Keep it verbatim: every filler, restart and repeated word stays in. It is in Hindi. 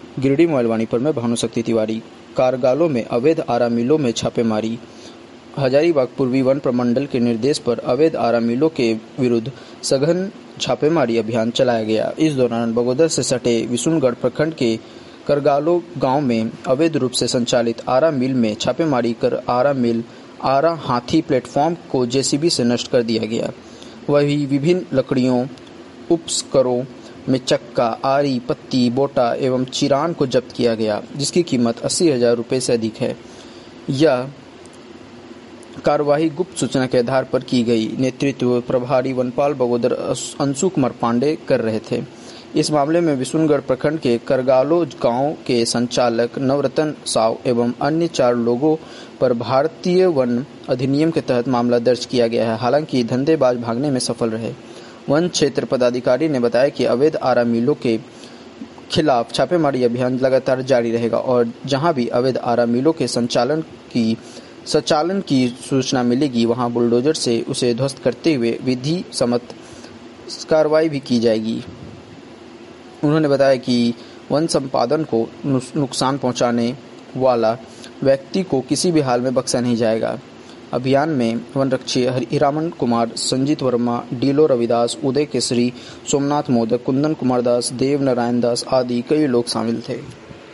गिरिडीह मोबाइल में भानुशक्ति तिवारी। कारगालों में अवैध आरा मिलों में छापेमारी। हजारीबाग पूर्वी वन प्रमंडल के निर्देश पर अवैध आरा मिलों के विरुद्ध सघन छापेमारी अभियान चलाया गया। इस दौरान बगोदर से सटे विशुनगढ़ प्रखंड के करगालो गांव में अवैध रूप से संचालित आरा मिल में छापेमारी कर आरा मिल आरा हाथी प्लेटफॉर्म को जेसीबी से नष्ट कर दिया गया। वहीं विभिन्न लकड़ियों उपस्करों में चक्का, आरी, पत्ती, बोटा एवं चिरान को जब्त किया गया, जिसकी कीमत अस्सी हजार रुपये से अधिक है। यह कार्यवाही गुप्त सूचना के आधार पर की गई। नेतृत्व प्रभारी वनपाल बगोदर अंशु कुमार पांडे कर रहे थे। इस मामले में विशुनगढ़ प्रखंड के करगालो गांव के संचालक नवरतन साव एवं अन्य चार लोगों पर भारतीय वन अधिनियम के तहत मामला दर्ज किया गया है। हालांकि धंधेबाज भागने में सफल रहे। वन क्षेत्र पदाधिकारी ने बताया कि अवैध आरा मिलों के खिलाफ छापेमारी अभियान लगातार जारी रहेगा और जहां भी अवैध आरा मिलों के संचालन की संचालन की सूचना मिलेगी, वहां बुलडोजर से उसे ध्वस्त करते हुए विधि सम्मत कार्रवाई भी की जाएगी। उन्होंने बताया कि वन संपादन को नुकसान पहुंचाने वाला व्यक्ति को किसी भी हाल में बख्शा नहीं जाएगा। अभियान में वनरक्षी हीरामन कुमार, संजीत वर्मा, डीलो रविदास, उदय केसरी, सोमनाथ मोदक, कुंदन कुमार दास, देव नारायण दास आदि कई लोग शामिल थे।